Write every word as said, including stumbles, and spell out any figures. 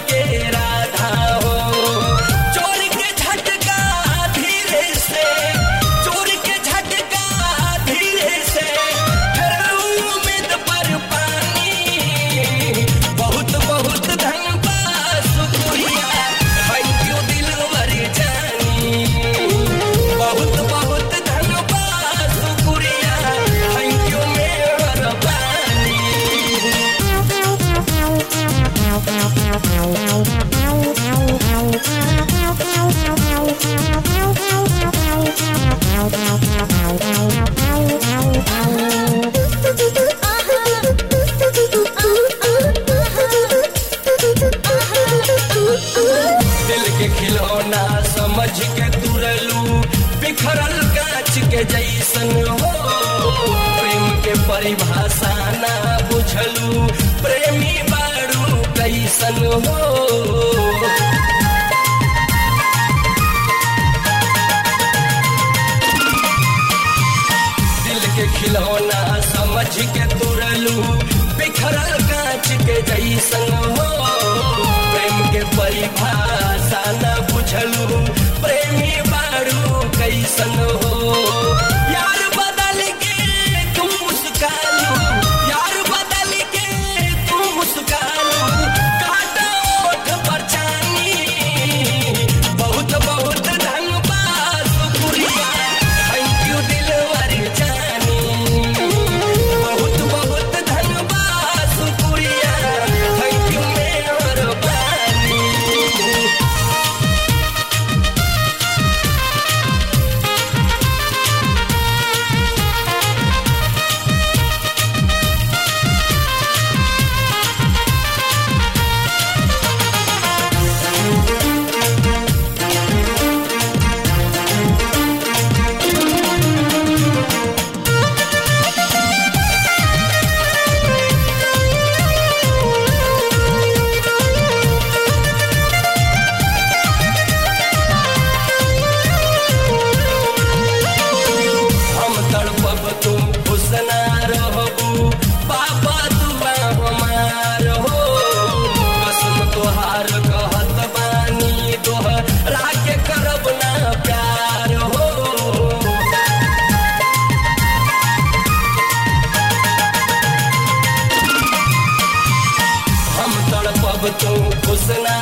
के राधा हो। चोर के झटका धीरे से, चोर के झटका धीरे से, फिर उम्मीद पर पानी। बहुत बहुत धन्यवाद शुक्रिया, थैंक यू दिलवर जानी। बहुत बहुत धन्यवाद शुक्रिया, थैंक यू मेहरबानी। दिल के खिलौना समझ के तुरलू, बिखरल कांच के जैसन हो। प्रेम के परिभाषा ना बुझलू, प्रेमी बारू कैसन हो। दिल के खिलौना समझ के तुरलू, बिखरल कांच के जैसन हो। प्रेम के परिभाषा न बुझलू, प्रेमी बारू कैसन हो। यार बदल के तुम मुस्कालू, यार बदल के तुम मुस्कालू, काटा ओठ पर चानी। बहुत बहुत धन्यवाद शुक्रिया, थैंक यू दिलवर जानी। बहुत बहुत धन्यवाद शुक्रिया, थैंक यू मेहरबानी। हम तड़पब तुम खुश ना रहबू, पापा दुआ हमार हो। कसम तोहार कहत बानी, दोहरा के करब ना प्यार हो। हम तड़पब तुम खुश ना